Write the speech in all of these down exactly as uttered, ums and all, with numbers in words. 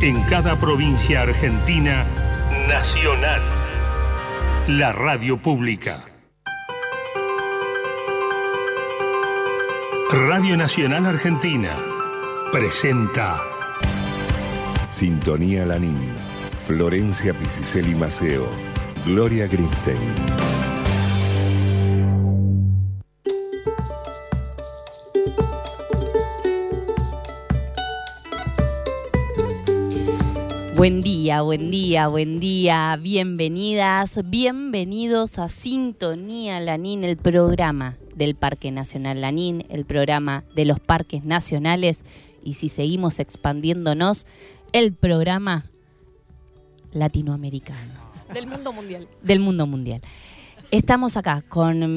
En cada provincia argentina, nacional. La radio pública. Radio Nacional Argentina presenta Sintonía Lanín, Florencia Piciselli Maceo, Gloria Grimstein. Buen día, buen día, buen día. Bienvenidas, bienvenidos a Sintonía Lanín, el programa del Parque Nacional Lanín, el programa de los parques nacionales y, si seguimos expandiéndonos, el programa latinoamericano. Del mundo mundial. Del mundo mundial. Estamos acá con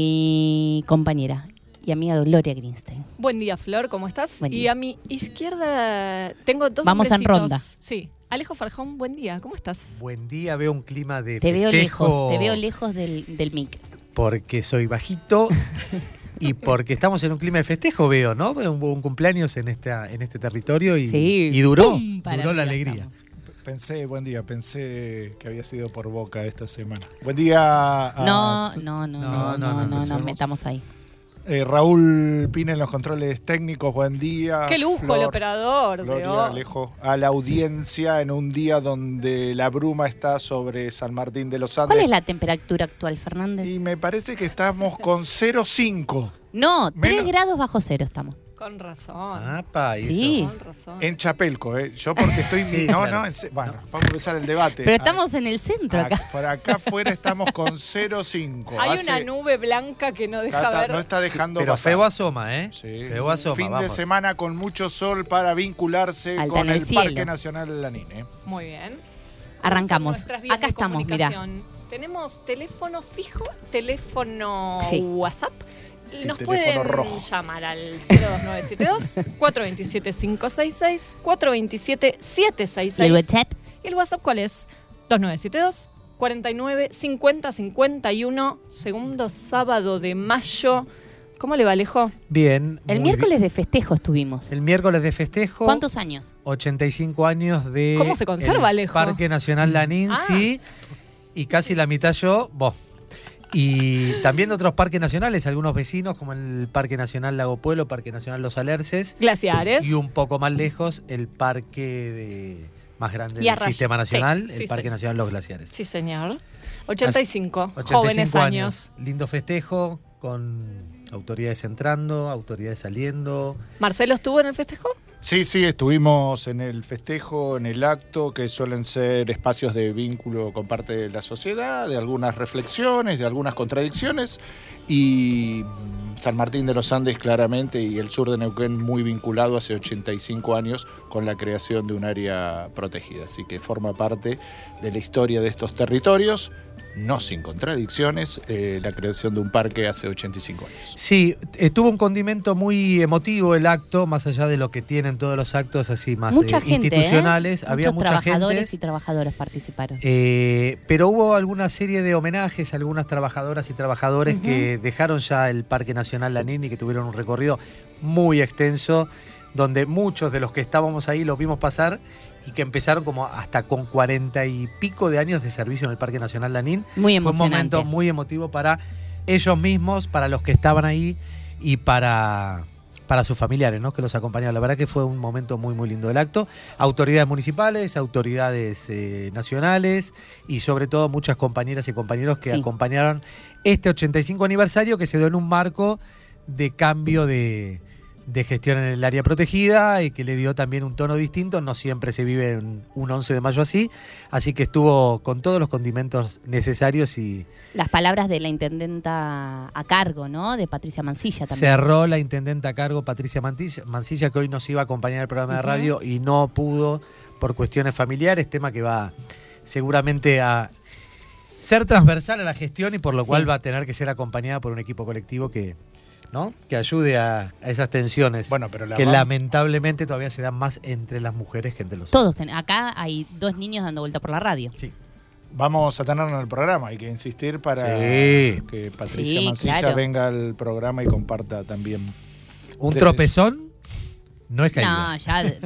mi compañera y amiga Gloria Grimstein. Buen día, Flor, ¿cómo estás? Buen día. Y a mi izquierda tengo dos Vamos en hombrecitos. ronda. Sí. Alejo Farjón, buen día, ¿cómo estás? Buen día, veo un clima de Te festejo. veo lejos, te veo lejos del, del mic. Porque soy bajito y porque estamos en un clima de festejo, veo, ¿no? Un, un cumpleaños en esta, en este territorio y, Sí. y duró, ¡Pum! Para duró la arriba alegría. estamos. Pensé, buen día, pensé que había sido por Boca esta semana. Buen día a No, no, no, no, No, no, no, no, no, no, empecemos. metamos ahí. eh, Raúl Pina en los controles técnicos, buen día. ¡Qué lujo Flor, el operador! de Gloria, hoy. Alejo, a la audiencia en un día donde la bruma está sobre San Martín de los Andes. ¿Cuál es la temperatura actual, Fernández? Y me parece que estamos con cero coma cinco No, tres Menos- grados bajo cero estamos. Con razón. Apa, y Sí. eso. Con razón. en Chapelco, ¿eh? Yo porque estoy... Sí, no, claro. no, en se- bueno, vamos a empezar el debate. Pero Ah, estamos en el centro ah, acá. Por acá afuera estamos con cero coma cinco. Hay Hace- una nube blanca que no deja Tata, ver. no está dejando Pero pasar. feo asoma, ¿eh? Sí. Feo asoma, Fin de vamos. semana con mucho sol para vincularse Alta con en el, el cielo. Parque Nacional Lanín. ¿eh? Muy bien. Arrancamos. Nuestras vías Acá de estamos, mirá. comunicación. Tenemos teléfono fijo, teléfono Sí. WhatsApp. El Nos teléfono pueden rojo. llamar al cero dos nueve siete dos, cuatro dos siete, cinco seis seis, cuatro dos siete, siete seis ¿Y el seis. WhatsApp? ¿Y el WhatsApp cuál es? dos nueve siete dos, cuarenta y nueve, cincuenta, cincuenta y uno, segundo sábado de mayo. ¿Cómo le va, Alejo? Bien. El muy miércoles de festejo estuvimos. bien. El miércoles de festejo. ¿Cuántos años? ochenta y cinco años de... ¿Cómo se conserva, el Alejo? Parque Nacional Lanín, Ah. sí. Y casi la mitad yo, vos. Y también de otros parques nacionales, algunos vecinos, como el Parque Nacional Lago Pueblo, Parque Nacional Los Alerces. Glaciares. Y un poco más lejos, el parque de, más grande Y del Arrayo. Sistema Nacional, Sí, el sí, Parque sí. Nacional Los Glaciares. Sí, señor. ochenta y cinco, ochenta y jóvenes cinco años. Lindo festejo, con autoridades entrando, autoridades saliendo. ¿Marcelo estuvo en el festejo? Sí, sí, estuvimos en el festejo, en el acto, que suelen ser espacios de vínculo con parte de la sociedad, de algunas reflexiones, de algunas contradicciones, y San Martín de los Andes claramente y el sur de Neuquén muy vinculado hace ochenta y cinco años con la creación de un área protegida, así que forma parte de la historia de estos territorios, no sin contradicciones, eh, la creación de un parque hace ochenta y cinco años. Sí, eh, tuvo un condimento muy emotivo el acto, más allá de lo que tienen todos los actos así más Mucha de gente, institucionales. ¿eh? Había Muchos mucha trabajadores gente. y trabajadoras participaron. Eh, pero hubo alguna serie de homenajes a algunas trabajadoras y trabajadores Ujú. que dejaron ya el Parque Nacional Lanín y que tuvieron un recorrido muy extenso, donde muchos de los que estábamos ahí los vimos pasar y que empezaron como hasta con cuarenta y pico de años de servicio en el Parque Nacional Lanín. Muy Fue un emocionante. momento muy emotivo para ellos mismos, para los que estaban ahí y para, para sus familiares, ¿no?, que los acompañaron. La verdad que fue un momento muy, muy lindo del acto. Autoridades municipales, autoridades eh, nacionales y sobre todo muchas compañeras y compañeros que Sí. acompañaron este ochenta y cinco aniversario que se dio en un marco de cambio de, de gestión en el área protegida y que le dio también un tono distinto. No siempre se vive en un once de mayo así, así que estuvo con todos los condimentos necesarios y Las palabras de la intendenta a cargo, ¿no? De Patricia Mancilla también. cerró la intendenta a cargo Patricia Mantilla- Mancilla, que hoy nos iba a acompañar el programa de Ujú. radio y no pudo por cuestiones familiares, tema que va seguramente a ser transversal a la gestión y por lo Sí. cual va a tener que ser acompañada por un equipo colectivo que, ¿no?, que ayude a, a esas tensiones Bueno, pero la que mam- lamentablemente todavía se dan más entre las mujeres que entre los Todos hombres. ten- acá hay dos niños dando vuelta por la radio. Sí. Vamos a tenerlo en el programa, hay que insistir para Sí. que Patricia Sí, Mancilla claro. venga al programa y comparta también. Un Ustedes- tropezón no es caída. No, ya,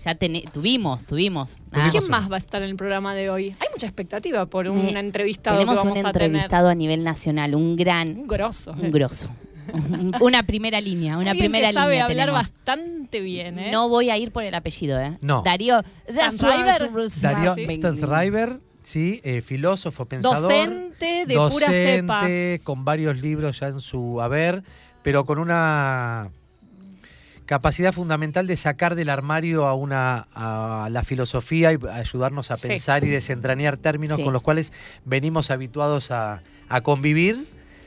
ya ten- tuvimos, tuvimos. Ah, ¿Quién más va a estar en el programa de hoy? Hay mucha expectativa por un me- entrevistado tenemos que vamos un a tener. entrevistado a nivel nacional, un gran, Un grosso. un grosso. Una primera línea, una Alguien primera que sabe línea hablar tenemos. bastante bien, ¿eh? No voy a ir por el apellido, ¿eh? No. Darío Stanriver. Darío sí. Stanriver, sí, eh, filósofo, pensador. Docente de pura cepa. docente, con varios libros ya en su haber, pero con una capacidad fundamental de sacar del armario a una a la filosofía y ayudarnos a Sí. pensar y desentrañar términos Sí. con los cuales venimos habituados a, a convivir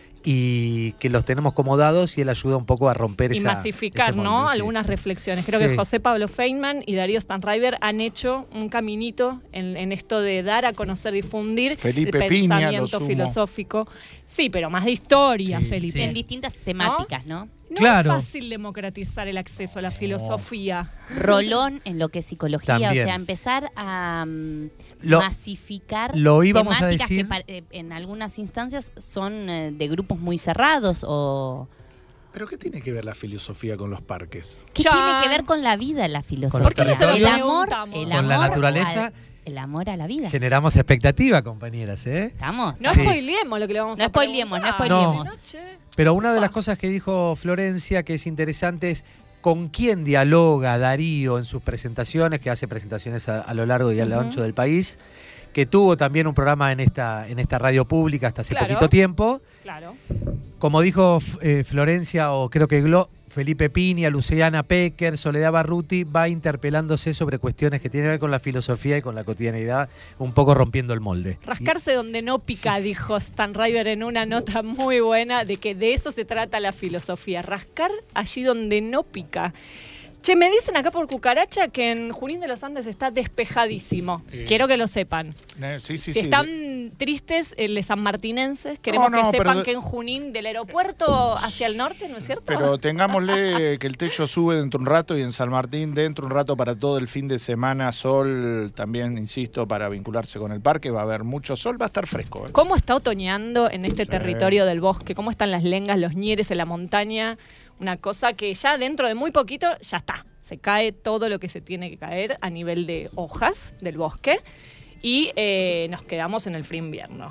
y que los tenemos como dados, y él ayuda un poco a romper Y esa, masificar, ese ¿no? molde, sí. Algunas reflexiones. Creo Sí. que José Pablo Feynman y Darío Stanriver han hecho un caminito en, en esto de dar a conocer, difundir Felipe el Piña, lo pensamiento sumo. filosófico. Sí, pero más de historia, Sí, Felipe. sí. En distintas temáticas, ¿no? No Claro. es fácil democratizar el acceso a la filosofía. Rolón en lo que es psicología, También. o sea, empezar a mm, Lo- masificar lo íbamos a temáticas decir- que pa- eh, en algunas instancias son eh, de grupos muy cerrados o... ¿Pero qué tiene que ver la filosofía con los parques? ¿Qué Chan. tiene que ver con la vida la filosofía? ¿Por qué no se lo el amor, preguntamos? el Con la amor naturaleza. al- el amor a la vida. Generamos expectativa, compañeras, ¿eh? ¿Estamos? No Sí. spoileemos lo que le vamos No a spoileemos, no preguntar. spoileemos. Si no, che. Pero una de Fa. las cosas que dijo Florencia que es interesante es con quién dialoga Darío en sus presentaciones, que hace presentaciones a, a lo largo y a lo Ujú. ancho del país, que tuvo también un programa en esta, en esta radio pública hasta hace Claro. poquito tiempo. Claro. Como dijo F- eh, Florencia, o creo que Glo, Felipe Piña, Luciana Pecker, Soledad Barruti, va interpelándose sobre cuestiones que tienen que ver con la filosofía y con la cotidianidad, un poco rompiendo el molde. Rascarse donde no pica, dijo Stanriver en una nota muy buena, de que de eso se trata la filosofía, rascar allí donde no pica. Che, me dicen acá por cucaracha que en Junín de los Andes está despejadísimo. Eh. Quiero que lo sepan. Eh, Sí, sí, si sí. están tristes, eh, les sanmartinenses, queremos No, no, que pero sepan de- que en Junín del aeropuerto hacia el norte, ¿no es cierto? Pero tengámosle que el techo sube dentro de un rato y en San Martín dentro de un rato para todo el fin de semana, sol también, insisto, para vincularse con el parque, va a haber mucho sol, va a estar fresco. ¿eh? ¿Cómo está otoñando en este Sí. territorio del bosque? ¿Cómo están las lengas, los ñeres en la montaña? Una cosa que ya dentro de muy poquito ya está. Se cae todo lo que se tiene que caer a nivel de hojas del bosque y eh, nos quedamos en el frío invierno.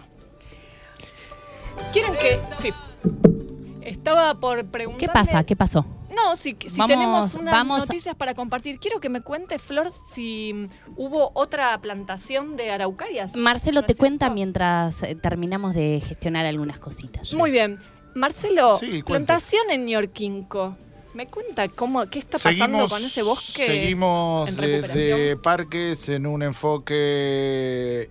¿Quieren que...? Sí. Estaba por preguntar. ¿Qué pasa? ¿Qué pasó? No, si, si Vamos- tenemos unas vamos a- noticias para compartir. Quiero que me cuente, Flor, si mm, hubo otra plantación de araucarias. Marcelo ¿No te es cuenta cierto? mientras eh, terminamos de gestionar algunas cositas. Muy bien. Marcelo, Sí, cuente. plantación en Ñorquinco. ¿Me cuenta cómo, qué está pasando con ese bosque? Seguimos en desde recuperación? parques en un enfoque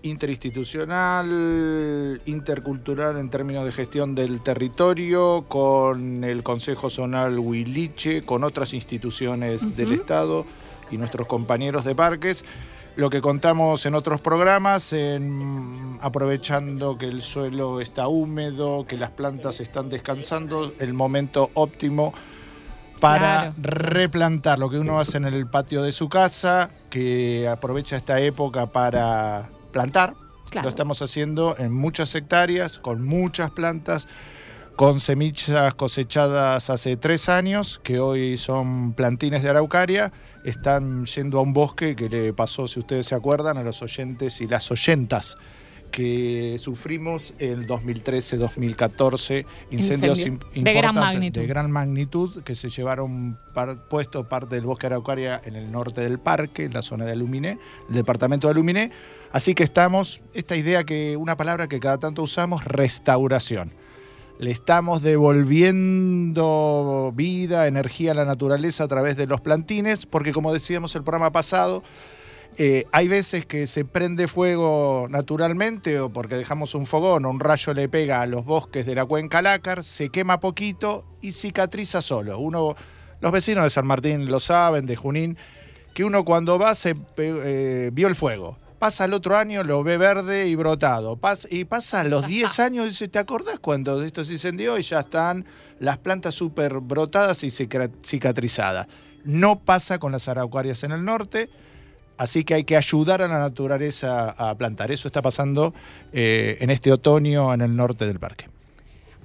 interinstitucional, intercultural en términos de gestión del territorio, con el Consejo Zonal Huiliche, con otras instituciones del Estado y nuestros compañeros de parques. Lo que contamos en otros programas, en, aprovechando que el suelo está húmedo, que las plantas están descansando, el momento óptimo para Claro. replantar lo que uno hace en el patio de su casa, que aprovecha esta época para plantar. Claro. Lo estamos haciendo en muchas hectáreas, con muchas plantas, con semillas cosechadas hace tres años, que hoy son plantines de araucaria. Están yendo a un bosque que le pasó, si ustedes se acuerdan, a los oyentes y las oyentas que sufrimos en dos mil trece dos mil catorce, incendios Incendio. im- De gran importantes, magnitud. de gran magnitud, que se llevaron par- puesto parte del bosque araucaria en el norte del parque, en la zona de Aluminé, el departamento de Aluminé. Así que estamos, esta idea que, una palabra que cada tanto usamos, restauración. Le estamos devolviendo vida, energía a la naturaleza a través de los plantines, porque como decíamos el programa pasado, eh, hay veces que se prende fuego naturalmente o porque dejamos un fogón o un rayo le pega a los bosques de la cuenca Lácar, se quema poquito y cicatriza solo. Uno, los vecinos de San Martín lo saben, de Junín, que uno cuando va se pe- eh, vio el fuego. Pasa el otro año, lo ve verde y brotado. Pas- y pasa a los diez años y dice, ¿te acordás cuando esto se incendió? Y ya están las plantas súper brotadas y cica- cicatrizadas. No pasa con las araucarias en el norte, así que hay que ayudar a la naturaleza a plantar. Eso está pasando eh, en este otoño en el norte del parque.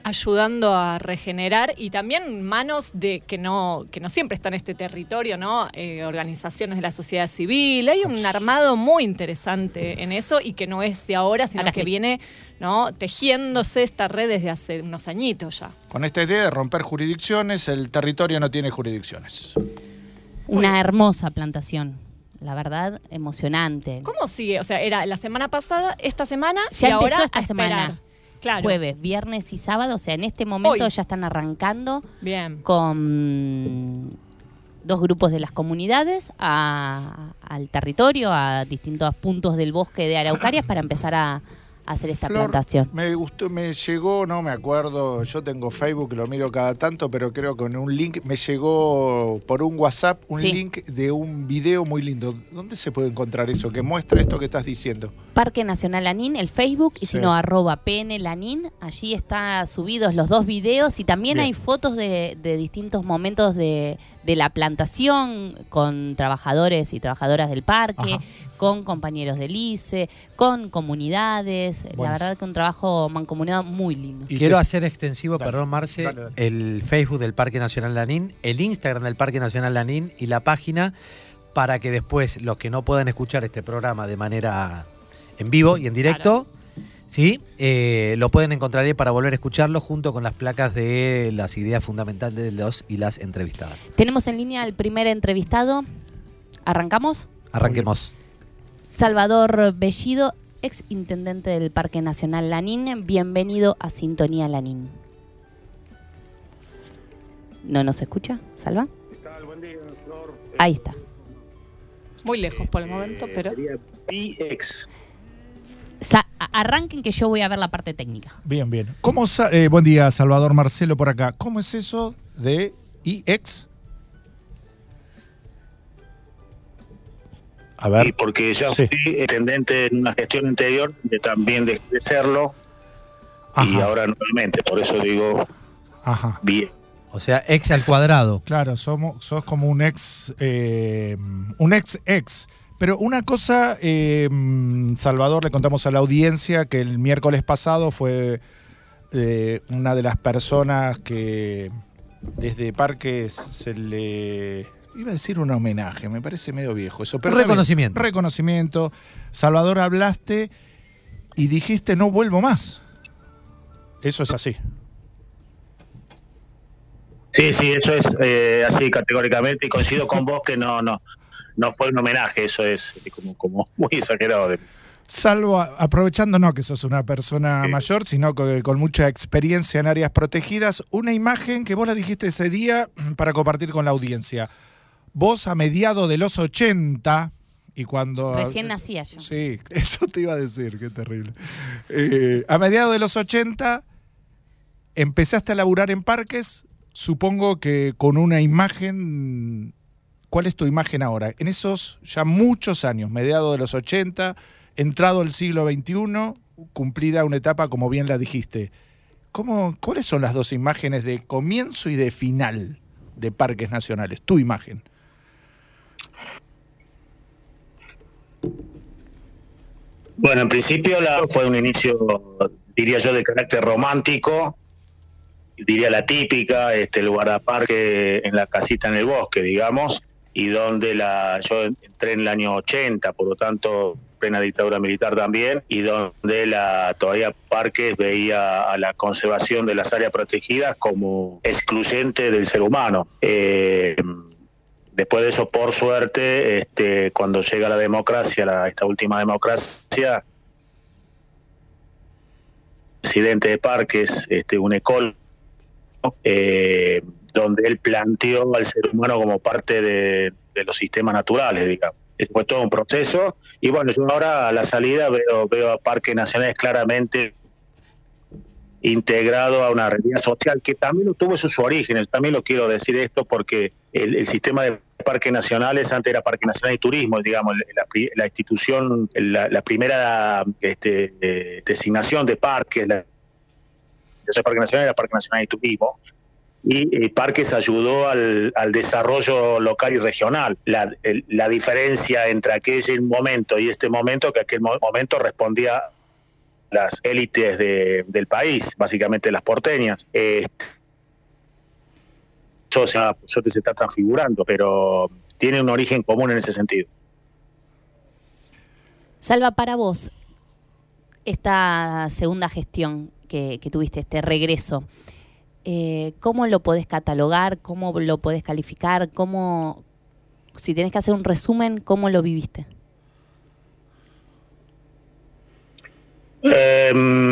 ayudando a regenerar, y también manos de que no que no siempre están en este territorio, ¿no? Eh, organizaciones de la sociedad civil. Hay un armado muy interesante en eso y que no es de ahora, sino Acá que estoy. viene, ¿no? tejiéndose esta red desde hace unos añitos ya. Con esta idea de romper jurisdicciones, el territorio no tiene jurisdicciones. Una hermosa plantación, la verdad, emocionante. ¿Cómo sigue? O sea, era la semana pasada, esta semana, Ya y empezó ahora esta a esperar. semana. Claro. Jueves, viernes y sábado, o sea, en este momento Hoy. ya están arrancando Bien. con dos grupos de las comunidades a- al territorio, a distintos puntos del bosque de Araucarias para empezar a, a hacer esta Flor, plantación. me gustó, me llegó, no me acuerdo, yo tengo Facebook, lo miro cada tanto, pero creo que con un link, me llegó por un WhatsApp un Sí. link de un video muy lindo. ¿Dónde se puede encontrar eso? Que muestra esto que estás diciendo. Parque Nacional Lanín, el Facebook, y Sí. si no, arroba P N Lanín. Allí están subidos los dos videos y también Bien. hay fotos de, de distintos momentos de, de la plantación con trabajadores y trabajadoras del parque, Ajá. con compañeros del I C E, con comunidades. La Buenísimo. verdad que un trabajo mancomunado muy lindo. Y Quiero te- hacer extensivo, Dale, perdón Marce, dale, dale. el Facebook del Parque Nacional Lanín, el Instagram del Parque Nacional Lanín y la página para que después los que no puedan escuchar este programa de manera en vivo y en directo, ¿sí? Eh, lo pueden encontrar ahí para volver a escucharlo junto con las placas de las ideas fundamentales de los y las entrevistadas. Tenemos en línea al primer entrevistado. ¿Arrancamos? Arranquemos. Salvador Bellido, ex intendente del Parque Nacional Lanín. Bienvenido a Sintonía Lanín. ¿No nos escucha, Salva? ¿Qué tal? Buen día, Flor. Ahí está. Muy lejos por el momento, pero... Sería P X. Sa- a- arranquen que yo voy a ver la parte técnica. Bien, bien. ¿Cómo sa- eh, buen día, Salvador Marcelo por acá. ¿Cómo es eso de I X? A Y ver. porque ya Sí. fui intendente en una gestión anterior, de también dejé de serlo, y Ajá. ahora nuevamente, por eso digo Ajá. bien. O sea, ex al cuadrado. Claro, somos, sos como un ex, eh, un ex ex. Pero una cosa, eh, Salvador, le contamos a la audiencia que el miércoles pasado fue eh, una de las personas que desde Parques se le... Iba a decir un homenaje, me parece medio viejo eso. Pero Un está bien. reconocimiento. Reconocimiento. Salvador, hablaste y dijiste no vuelvo más. Eso es así. Sí, sí, eso es eh, así categóricamente, y coincido con vos que no, no, no fue un homenaje, eso es como, como muy exagerado. De... Salvo, a- aprovechando no que sos una persona Sí. mayor, sino que con mucha experiencia en áreas protegidas, una imagen que vos la dijiste ese día para compartir con la audiencia. Vos a mediados de los ochenta, y cuando... Recién nacía yo. Sí, eso te iba a decir, qué terrible. Eh, a mediados de los ochenta empezaste a laburar en parques, supongo que con una imagen... ¿Cuál es tu imagen ahora? En esos ya muchos años, mediados de los ochenta, entrado el siglo veintiuno, cumplida una etapa como bien la dijiste. ¿Cómo, ¿Cuáles son las dos imágenes de comienzo y de final de Parques Nacionales? Tu imagen. Bueno, en principio la, fue un inicio, diría yo, de carácter romántico, diría la típica, este, el guardaparque en la casita en el bosque, digamos, y donde la yo entré en el año ochenta, por lo tanto, plena dictadura militar también, y donde la todavía Parques veía a la conservación de las áreas protegidas como excluyente del ser humano. Eh, Después de eso, por suerte, este, cuando llega la democracia, la, esta última democracia, presidente de Parques, este, un ecólogo, eh, donde él planteó al ser humano como parte de, de los sistemas naturales, digamos. Fue todo un proceso, y bueno, yo ahora a la salida veo, veo a Parques Nacionales claramente integrado a una realidad social que también tuvo sus orígenes. También lo quiero decir esto porque el, el sistema de parques nacionales antes era Parque Nacional de Turismo, digamos, la, la institución, la, la primera este, eh, designación de parques, la, de Parque Nacional era Parque Nacional de Turismo, y eh, Parques ayudó al, al desarrollo local y regional. La, el, la diferencia entre aquel momento y este momento, que aquel mo- momento respondía las élites de, del país, básicamente las porteñas. Eh, eso se, eso se está transfigurando, pero tiene un origen común en ese sentido. Salva, para vos, esta segunda gestión que, que tuviste, este regreso, eh, ¿cómo lo podés catalogar? ¿Cómo lo podés calificar? ¿Cómo, si tenés que hacer un resumen, cómo lo viviste? Eh,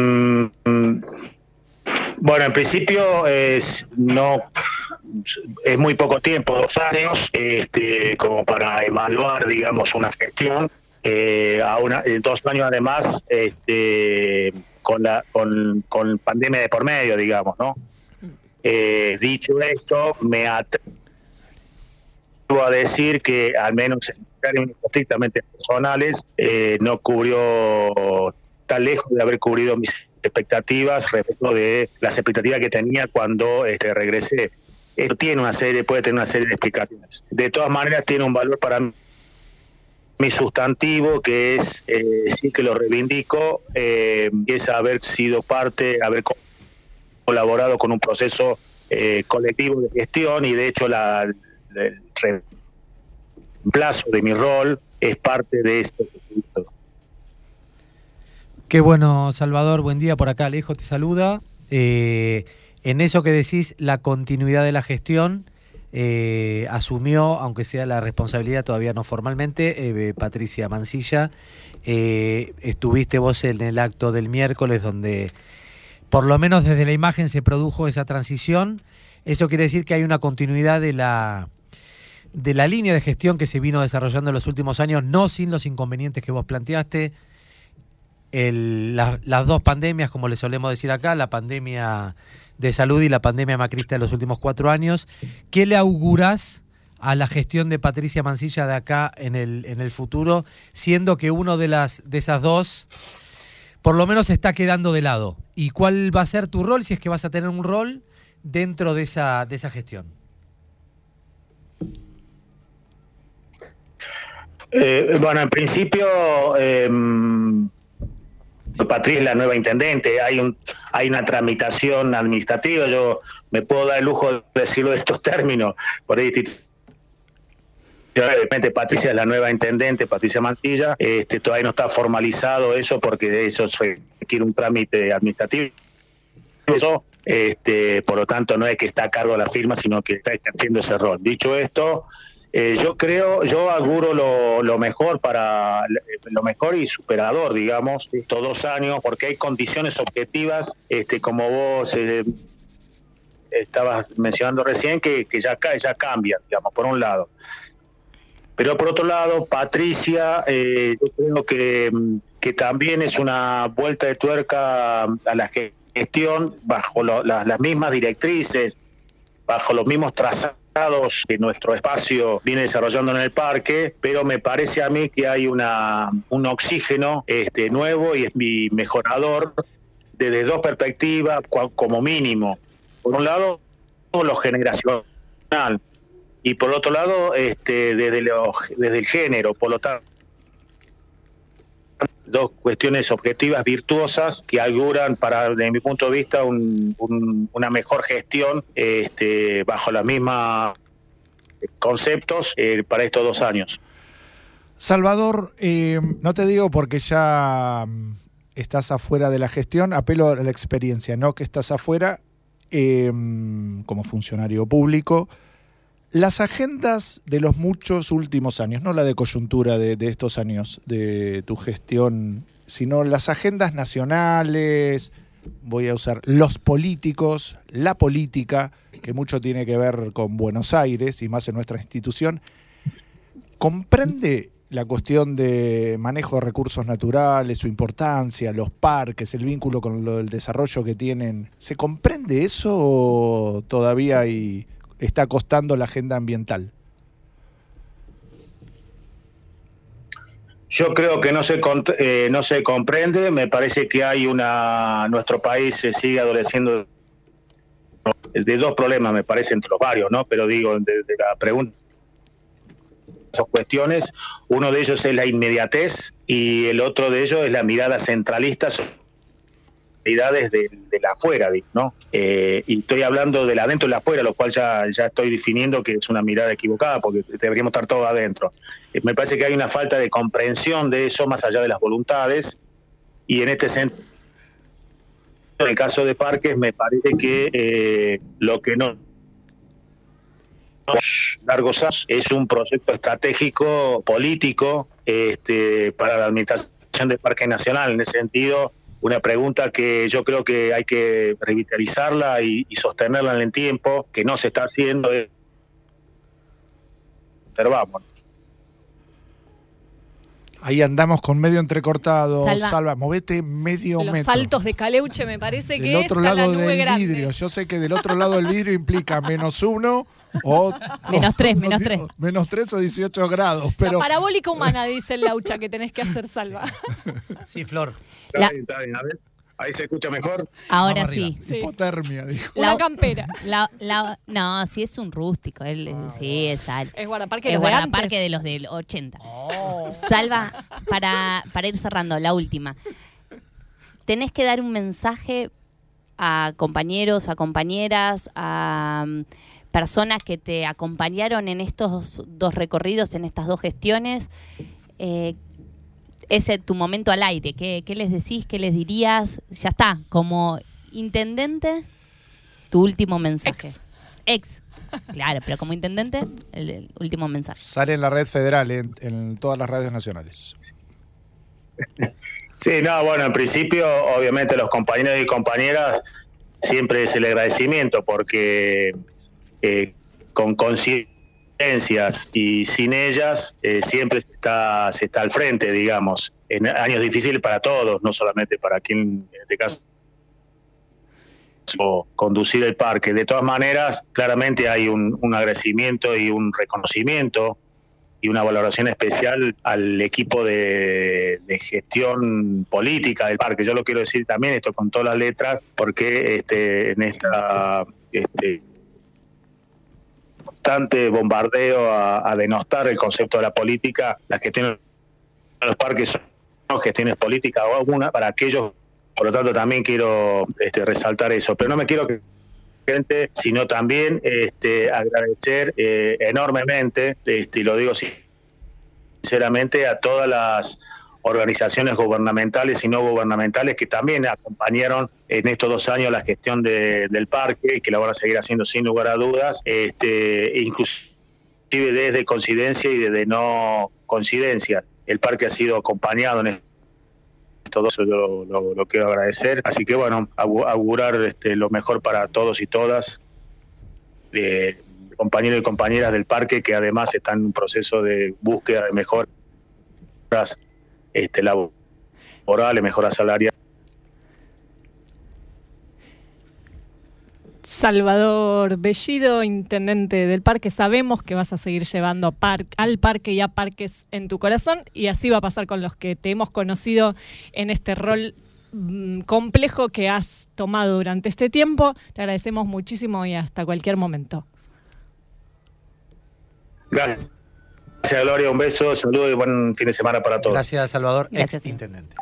bueno, en principio es no es muy poco tiempo, dos años, este, como para evaluar, digamos, una gestión. Eh, a una, eh, dos años además, este, con la con, con pandemia de por medio, digamos, ¿no? Eh, dicho esto, me atrevo a decir que, al menos en términos estrictamente personales, eh, no cubrió, tan lejos de haber cubrido mis expectativas respecto de las expectativas que tenía cuando este, regresé. Esto tiene una serie, puede tener una serie de explicaciones. De todas maneras, tiene un valor para mí mi sustantivo, que es, eh, sí que lo reivindico, eh, es haber sido parte, haber colaborado con un proceso eh, colectivo de gestión, y de hecho la, el reemplazo de mi rol es parte de esto. Qué bueno, Salvador, buen día, por acá Alejo te saluda. Eh, en eso que decís, la continuidad de la gestión, Eh, asumió, aunque sea la responsabilidad todavía no formalmente, eh, Patricia Mancilla. Eh, estuviste vos en el acto del miércoles donde, por lo menos desde la imagen, se produjo esa transición. Eso quiere decir que hay una continuidad de la, de la línea de gestión que se vino desarrollando en los últimos años, no sin los inconvenientes que vos planteaste. El, la, las dos pandemias, como le solemos decir acá, la pandemia de salud y la pandemia macrista de los últimos cuatro años. ¿Qué le augurás a la gestión de Patricia Mancilla de acá en el, en el futuro, siendo que uno de, las, de esas dos por lo menos está quedando de lado? ¿Y cuál va a ser tu rol, si es que vas a tener un rol dentro de esa, de esa gestión? Eh, bueno, en principio... Eh, Patricia es la nueva intendente, hay un hay una tramitación administrativa, yo me puedo dar el lujo de decirlo de estos términos, por ahí de repente Patricia es la nueva intendente, Patricia Mancilla, este, todavía no está formalizado eso porque eso requiere un trámite administrativo, eso, este, por lo tanto no es que está a cargo de la firma, sino que está ejerciendo ese rol. Dicho esto, Eh, yo creo, yo auguro lo, lo mejor para lo mejor y superador, digamos, estos dos años, porque hay condiciones objetivas, este, como vos eh, estabas mencionando recién, que, que ya, ya cambian, digamos, por un lado. Pero por otro lado, Patricia, eh, yo creo que, que también es una vuelta de tuerca a la gestión bajo lo, la, las mismas directrices, bajo los mismos trazados que nuestro espacio viene desarrollando en el parque, pero me parece a mí que hay una un oxígeno este nuevo y es mi mejorador desde dos perspectivas, como mínimo. Por un lado, lo generacional, y por otro lado, este desde, lo, desde el género, por lo tanto, dos cuestiones objetivas virtuosas que auguran, para, desde mi punto de vista, un, un, una mejor gestión este, bajo los mismos conceptos eh, para estos dos años. Salvador, eh, no te digo porque ya estás afuera de la gestión, apelo a la experiencia, no que estás afuera eh, como funcionario público. Las agendas de los muchos últimos años, no la de coyuntura de, de estos años de tu gestión, sino las agendas nacionales, voy a usar los políticos, la política, que mucho tiene que ver con Buenos Aires y más en nuestra institución, ¿comprende la cuestión de manejo de recursos naturales, su importancia, los parques, el vínculo con lo del desarrollo que tienen? ¿Se comprende eso o todavía hay... está costando la agenda ambiental? Yo creo que no se eh, no se comprende. Me parece que hay una nuestro país se sigue adoleciendo de dos problemas, me parece, entre los varios, ¿no? Pero digo, de, de la pregunta, esas cuestiones, uno de ellos es la inmediatez y el otro de ellos es la mirada centralista sobre realidades de, de la afuera, ¿no? Eh, y estoy hablando del adentro y la afuera, lo cual ya, ya estoy definiendo que es una mirada equivocada, porque deberíamos estar todos adentro. Eh, me parece que hay una falta de comprensión de eso más allá de las voluntades, y en este sentido, en el caso de Parques, me parece que eh, lo que no largos años es un proyecto estratégico político este, para la administración del Parque Nacional. En ese sentido, una pregunta que yo creo que hay que revitalizarla y, y sostenerla en el tiempo, que no se está haciendo. Es, observamos. Ahí andamos con medio entrecortado. Salva, Salva movete medio Los metro. saltos de Caleuche me parece que Del otro está lado la nube del grande. vidrio. Yo sé que del otro lado del vidrio implica menos uno o... Menos tres, o- menos o- tres. Menos tres o dieciocho grados. Pero La parabólica humana, dice el Laucha, que tenés que hacer, Salva. Sí, Flor. Está La- bien, está bien. A ver, ahí se escucha mejor. Ahora Vamos arriba. sí. Sí. hipotermia, dijo. La- Una campera. La, la- no, sí es un rústico. Él, Ah, sí, es al- Es guardaparque de Es los de guardaparque antes. de los del ochenta. Salva, para, para ir cerrando, la última. Tenés que dar un mensaje a compañeros, a compañeras, a um, personas que te acompañaron en estos dos recorridos, en estas dos gestiones. Eh, ese tu momento al aire. ¿Qué, qué les decís? ¿Qué les dirías? Ya está, como intendente, tu último mensaje. Ex. Ex. Claro, pero como intendente, el, el último mensaje. Sale en la red federal, en, en todas las radios nacionales. Sí, no, bueno, en principio, obviamente los compañeros y compañeras, siempre es el agradecimiento, porque eh, con conciencias y sin ellas, eh, siempre se está, se está al frente, digamos, en años difíciles para todos, no solamente para quien, en este caso, o conducir el parque. De todas maneras, claramente hay un, un agradecimiento y un reconocimiento y una valoración especial al equipo de, de gestión política del parque. Yo lo quiero decir también, esto con todas las letras, porque este, en esta este, constante bombardeo a, a denostar el concepto de la política, las gestiones de los parques son gestiones políticas o alguna para aquellos. Por lo tanto, también quiero este, resaltar eso. Pero no me quiero que gente, sino también este, agradecer eh, enormemente, este, y lo digo sinceramente, a todas las organizaciones gubernamentales y no gubernamentales que también acompañaron en estos dos años la gestión de, del parque y que la van a seguir haciendo sin lugar a dudas, este, inclusive desde coincidencia y desde no coincidencia. El parque ha sido acompañado en todo eso, yo lo, lo, lo quiero agradecer. Así que bueno, augurar este, lo mejor para todos y todas, eh, compañeros y compañeras del parque que además están en un proceso de búsqueda de mejoras este, laborales, mejoras salariales. Salvador Bellido, intendente del parque, sabemos que vas a seguir llevando par- al parque y a parques en tu corazón, y así va a pasar con los que te hemos conocido en este rol mmm, complejo que has tomado durante este tiempo. Te agradecemos muchísimo y hasta cualquier momento. Gracias, Gloria, un beso, saludos y buen fin de semana para todos. Gracias, Salvador, Gracias. ex intendente.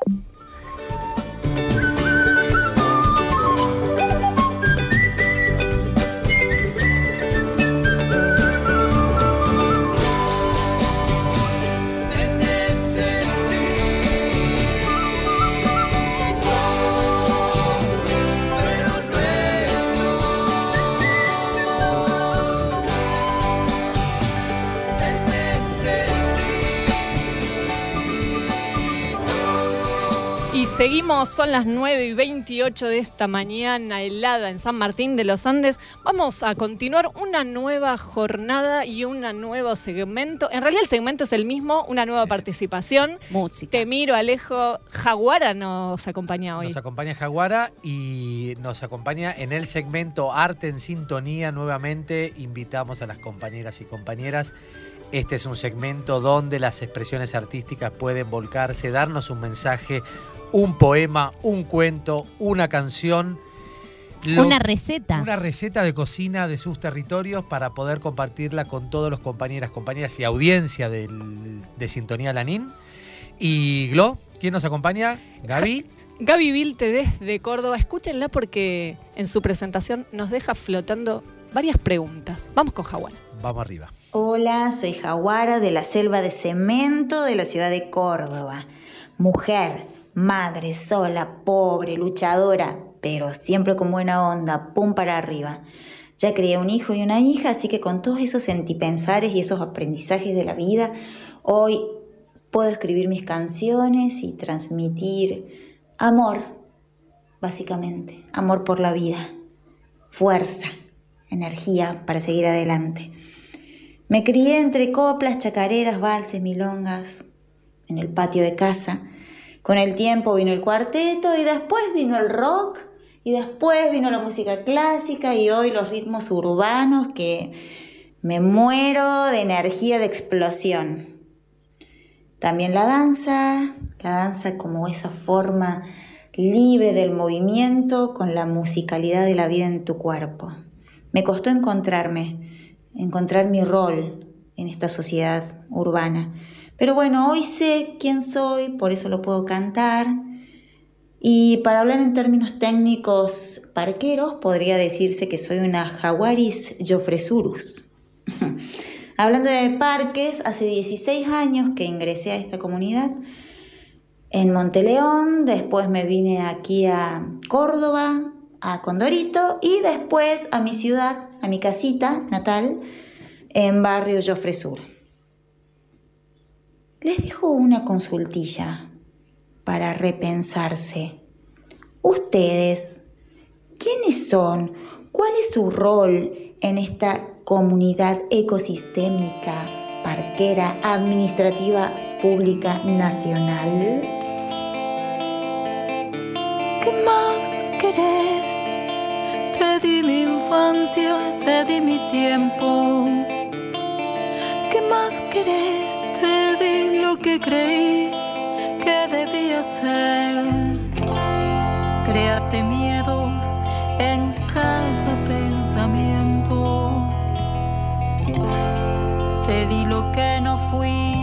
Y seguimos, son las nueve y veintiocho de esta mañana helada en San Martín de los Andes. Vamos a continuar una nueva jornada y un nuevo segmento. En realidad el segmento es el mismo, una nueva participación. Música. Te miro, Alejo. Jaguara nos acompaña hoy. Nos acompaña Jaguara y nos acompaña en el segmento Arte en Sintonía. Nuevamente invitamos a las compañeras y compañeras. Este es un segmento donde las expresiones artísticas pueden volcarse, darnos un mensaje, un poema, un cuento, una canción. Lo, una receta. Una receta de cocina de sus territorios para poder compartirla con todos los compañeras, compañeras y audiencia del, de Sintonía Lanín. Y Glo, ¿quién nos acompaña? Gaby. Gaby Vilte desde Córdoba. Escúchenla porque en su presentación nos deja flotando varias preguntas. Vamos con Jaguara. Vamos arriba. Hola, soy Jaguara de la selva de cemento de la ciudad de Córdoba. Mujer, madre, sola, pobre, luchadora, pero siempre con buena onda, pum para arriba. Ya crié un hijo y una hija, así que con todos esos sentipensares y esos aprendizajes de la vida, hoy puedo escribir mis canciones y transmitir amor, básicamente, amor por la vida, fuerza, energía para seguir adelante. Me crié entre coplas, chacareras, valses, milongas, en el patio de casa. Con el tiempo vino el cuarteto y después vino el rock y después vino la música clásica y hoy los ritmos urbanos que me muero de energía de explosión. También la danza, la danza como esa forma libre del movimiento con la musicalidad de la vida en tu cuerpo. Me costó encontrarme, encontrar mi rol en esta sociedad urbana. Pero bueno, hoy sé quién soy, por eso lo puedo cantar. Y para hablar en términos técnicos parqueros, podría decirse que soy una Jaguaris Jofresurus. Hablando de parques, hace dieciséis años que ingresé a esta comunidad en Monteleón, después me vine aquí a Córdoba, a Condorito y después a mi ciudad, a mi casita natal, en barrio Jofresur. Les dejo una consultilla para repensarse. Ustedes, ¿quiénes son? ¿Cuál es su rol en esta comunidad ecosistémica, parquera, administrativa, pública, nacional? ¿Qué más querés? Te di mi infancia, te di mi tiempo. ¿Qué más querés? Te di lo que creí que debía ser. Creaste miedos en cada pensamiento. Te di lo que no fui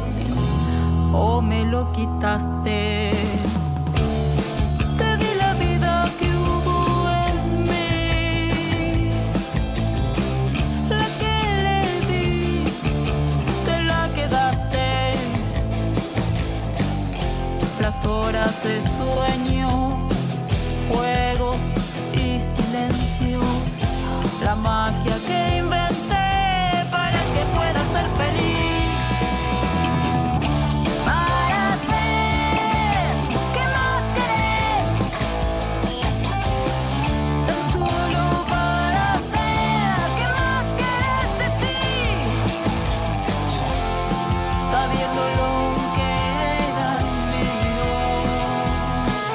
o me lo quitaste. Te di la vida que hubo en mí, la que le di, te la quedaste. Las horas de sueño, juegos y silencio, la magia que inventé para que pueda ser feliz. Para ser, ¿qué más querés? Tan solo para ser, ¿qué más querés decir? Sabiendo lo que era mío.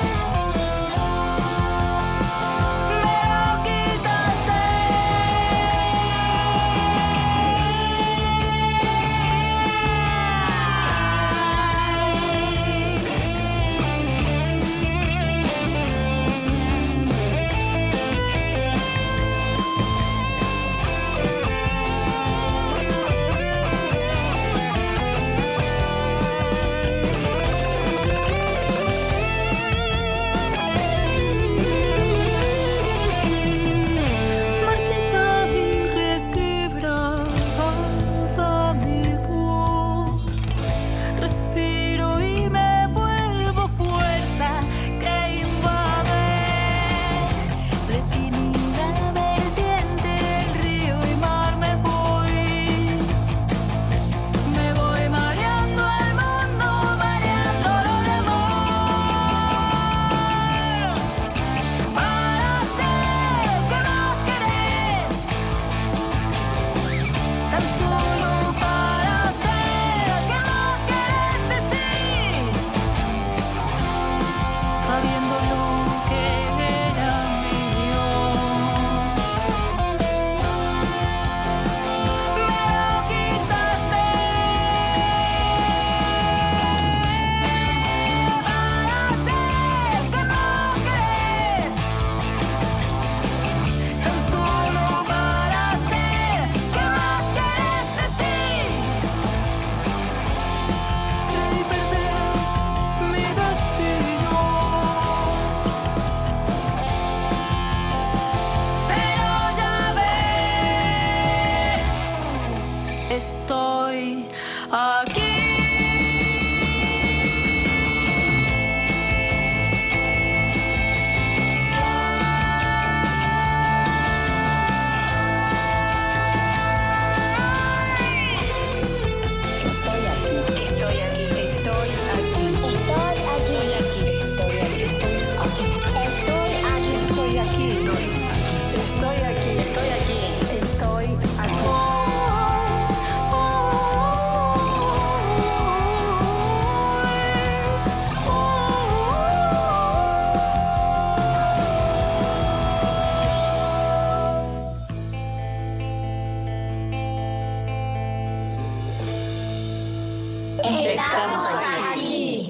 estamos aquí.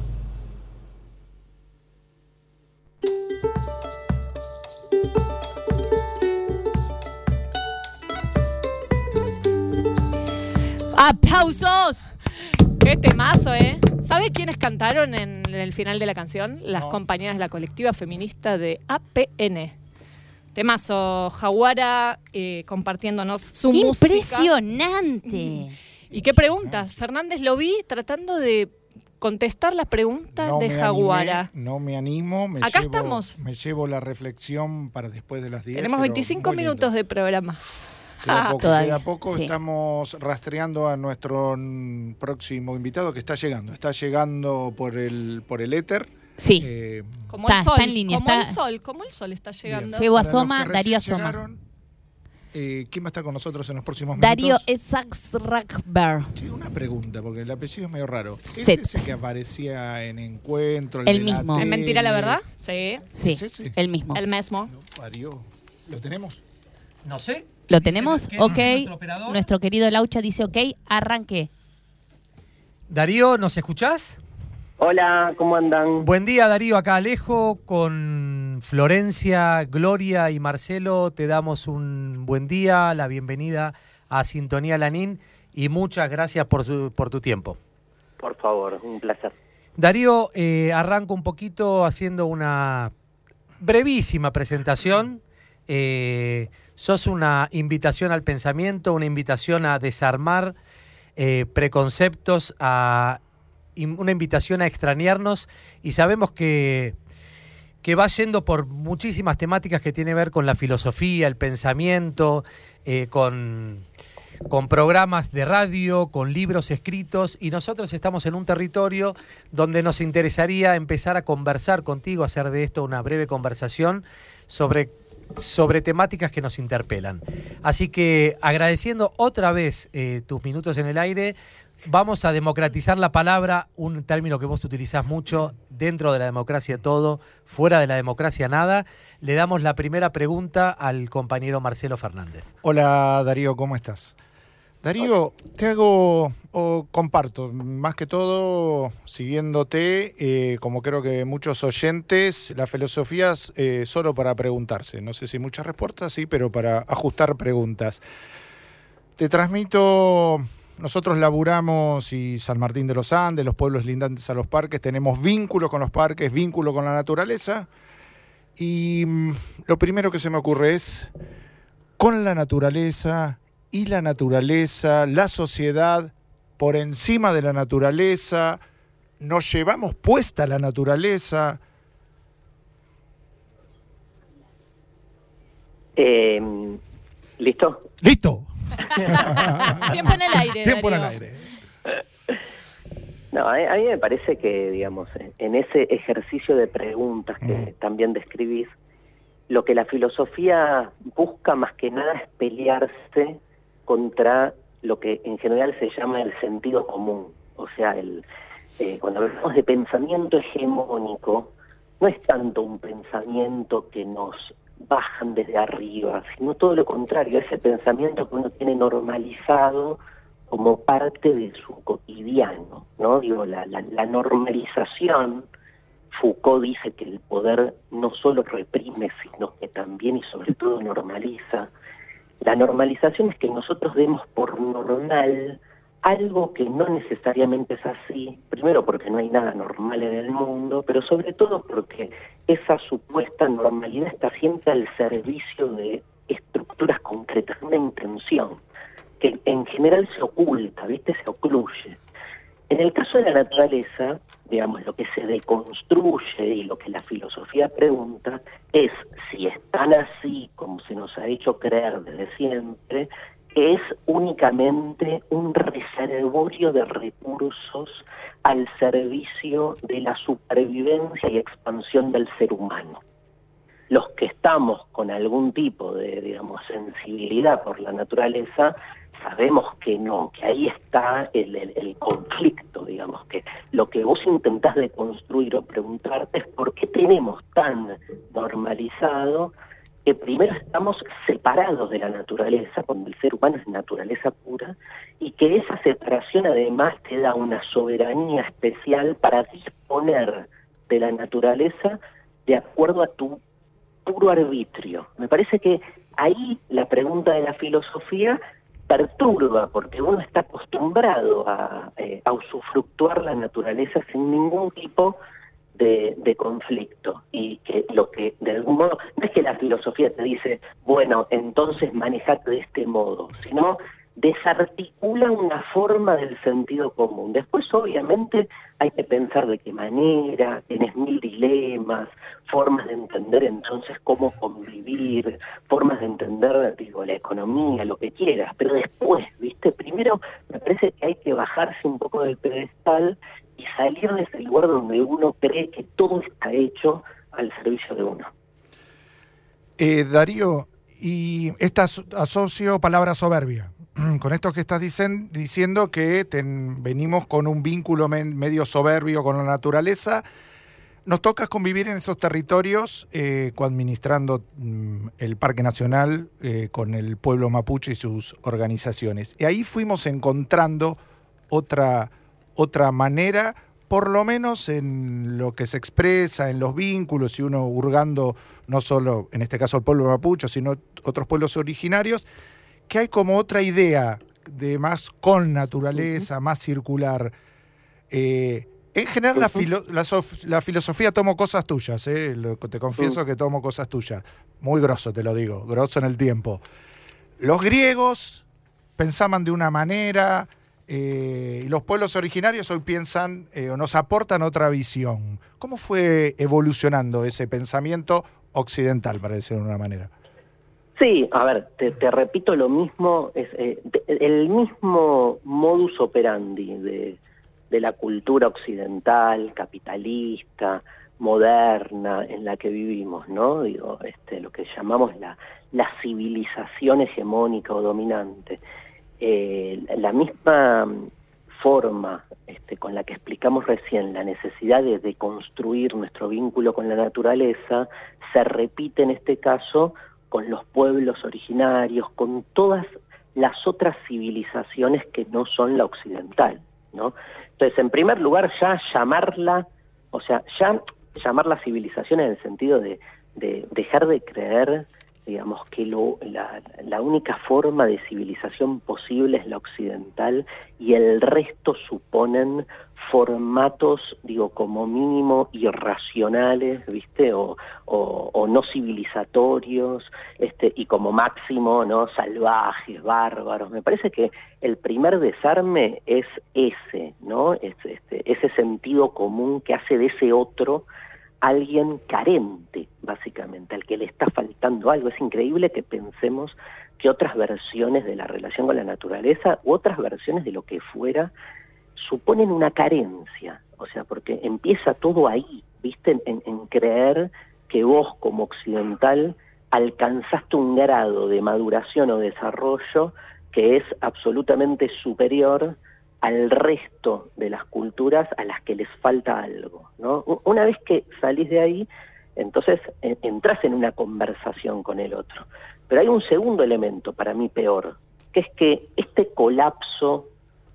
¡Aplausos! ¡Qué temazo, eh! ¿Sabe quiénes cantaron en el final de la canción? Las No. compañeras de la colectiva feminista de A P N. Temazo, Jaguara eh, compartiéndonos su música. Impresionante. ¿Y qué preguntas? Fernández, lo vi tratando de contestar las preguntas No de me Jaguara. animé, no me animo. Me Acá llevo, estamos. Me llevo la reflexión para después de las diez. Tenemos pero veinticinco muy minutos lindo. de programa. Queda poco, Todavía, queda poco. sí. Estamos rastreando a nuestro mm, próximo invitado que está llegando. Está llegando por el, por el éter. Sí. Eh, Como Está- el sol, está en línea, como está- el sol, como el sol está llegando. Febo para los asoma, que Darío recién asoma. llegaron, eh, ¿quién va a estar con nosotros en los próximos Darío minutos? Essaxrakber. Sí, una pregunta, porque el apellido es medio raro. ¿Es Sets. ese que aparecía en Encuentro? El de la mismo. ¿Es mentira la tele? verdad? Sí. Sí, ¿Es ese? el mismo. El mismo. No parió. ¿Lo tenemos? No sé. ¿Lo Dice- tenemos? ¿qué Ok. dice nuestro operador? Nuestro querido Laucha dice ok, arranque. Darío, ¿nos escuchás? Hola, ¿cómo andan? Buen día, Darío. Acá Alejo con Florencia, Gloria y Marcelo. Te damos un buen día, la bienvenida a Sintonía Lanín y muchas gracias por, su- por tu tiempo. Por favor, un placer. Darío, eh, arranco un poquito haciendo una brevísima presentación. Eh, sos una invitación al pensamiento, una invitación a desarmar eh, preconceptos, a in- una invitación a extrañarnos, y sabemos que, que va yendo por muchísimas temáticas que tienen que ver con la filosofía, el pensamiento, eh, con, con programas de radio, con libros escritos, y nosotros estamos en un territorio donde nos interesaría empezar a conversar contigo, hacer de esto una breve conversación sobre sobre temáticas que nos interpelan. Así que, agradeciendo otra vez eh, tus minutos en el aire, vamos a democratizar la palabra, un término que vos utilizás mucho, dentro de la democracia todo, fuera de la democracia nada. Le damos la primera pregunta al compañero Marcelo Fernández. Hola, Darío, ¿cómo estás? Darío, te hago, o comparto, más que todo, siguiéndote, eh, como creo que muchos oyentes, la filosofía es eh, solo para preguntarse. No sé si muchas respuestas, sí, pero para ajustar preguntas. Te transmito, nosotros laburamos y San Martín de los Andes, los pueblos lindantes a los parques, tenemos vínculo con los parques, vínculo con la naturaleza. Y mm, lo primero que se me ocurre es, con la naturaleza y la naturaleza, la sociedad, por encima de la naturaleza, nos llevamos puesta la naturaleza. Eh, ¿Listo? ¡Listo! Tiempo en el aire, Tiempo en el Darío. aire. No, a, a mí me parece que, digamos, en ese ejercicio de preguntas que Mm. también describís, lo que la filosofía busca más que nada es pelearse contra lo que en general se llama el sentido común. O sea, el, eh, cuando hablamos de pensamiento hegemónico, no es tanto un pensamiento que nos bajan desde arriba, sino todo lo contrario, ese pensamiento que uno tiene normalizado como parte de su cotidiano, ¿no? Digo, la, la, la normalización, Foucault dice que el poder no solo reprime, sino que también y sobre todo normaliza. La normalización es que nosotros demos por normal algo que no necesariamente es así, primero porque no hay nada normal en el mundo, pero sobre todo porque esa supuesta normalidad está siempre al servicio de estructuras concretas, una intención que en general se oculta, ¿viste? Se ocluye. En el caso de la naturaleza, digamos, lo que se deconstruye y lo que la filosofía pregunta es si es tan así como se nos ha hecho creer desde siempre, es únicamente un reservorio de recursos al servicio de la supervivencia y expansión del ser humano. Los que estamos con algún tipo de, digamos, sensibilidad por la naturaleza, sabemos que no, que ahí está el, el, el conflicto, digamos, que lo que vos intentás de construir o preguntarte es por qué tenemos tan normalizado que primero estamos separados de la naturaleza, cuando el ser humano es naturaleza pura, y que esa separación además te da una soberanía especial para disponer de la naturaleza de acuerdo a tu puro arbitrio. Me parece que ahí la pregunta de la filosofía perturba, porque uno está acostumbrado a, eh, a usufructuar la naturaleza sin ningún tipo de, de conflicto, y que lo que de algún modo, no es que la filosofía te dice, bueno, entonces manejate de este modo, sino desarticula una forma del sentido común. Después, obviamente, hay que pensar de qué manera, tienes mil dilemas, formas de entender entonces cómo convivir, formas de entender, digo, la economía, lo que quieras, pero después, ¿viste? Primero, me parece que hay que bajarse un poco del pedestal y salir de ese lugar donde uno cree que todo está hecho al servicio de uno. Eh, Darío, y esta asocio palabra soberbia. Con esto que estás dicen, diciendo que ten, venimos con un vínculo men, medio soberbio con la naturaleza, nos toca convivir en estos territorios, eh, administrando mm, el Parque Nacional eh, con el pueblo mapuche y sus organizaciones. Y ahí fuimos encontrando otra, otra manera, por lo menos en lo que se expresa, en los vínculos, y uno hurgando no solo, en este caso el pueblo mapuche, sino otros pueblos originarios, que hay como otra idea de más con naturaleza, uh-huh. más circular. Eh, en general, uh-huh. la, filo, la, sof, la filosofía tomo cosas tuyas, eh, lo, te confieso uh-huh. que tomo cosas tuyas. Muy grosso, te lo digo, grosso en el tiempo. Los griegos pensaban de una manera, eh, y los pueblos originarios hoy piensan eh, o nos aportan otra visión. ¿Cómo fue evolucionando ese pensamiento occidental, para decirlo de una manera? Sí, a ver, te, te repito lo mismo, es eh, de, el mismo modus operandi de, de la cultura occidental, capitalista, moderna, en la que vivimos, ¿no? Digo, este, lo que llamamos la, la civilización hegemónica o dominante. Eh, la misma forma este, con la que explicamos recién la necesidad de, de construir nuestro vínculo con la naturaleza, se repite en este caso con los pueblos originarios, con todas las otras civilizaciones que no son la occidental, ¿no? Entonces, en primer lugar, ya llamarla, o sea, ya llamarla civilización en el sentido de, de dejar de creer, digamos, que lo, la, la única forma de civilización posible es la occidental y el resto suponen formatos, digo, como mínimo irracionales, ¿viste? O, o, o no civilizatorios, este, y como máximo, ¿no? Salvajes, bárbaros. Me parece que el primer desarme es ese, ¿no? Es, este, ese sentido común que hace de ese otro alguien carente, básicamente, al que le está faltando algo. Es increíble que pensemos que otras versiones de la relación con la naturaleza u otras versiones de lo que fuera suponen una carencia, o sea, porque empieza todo ahí, ¿viste? En, en creer que vos como occidental alcanzaste un grado de maduración o desarrollo que es absolutamente superior al resto de las culturas a las que les falta algo, ¿no? Una vez que salís de ahí, entonces eh, entras en una conversación con el otro. Pero hay un segundo elemento para mí peor, que es que este colapso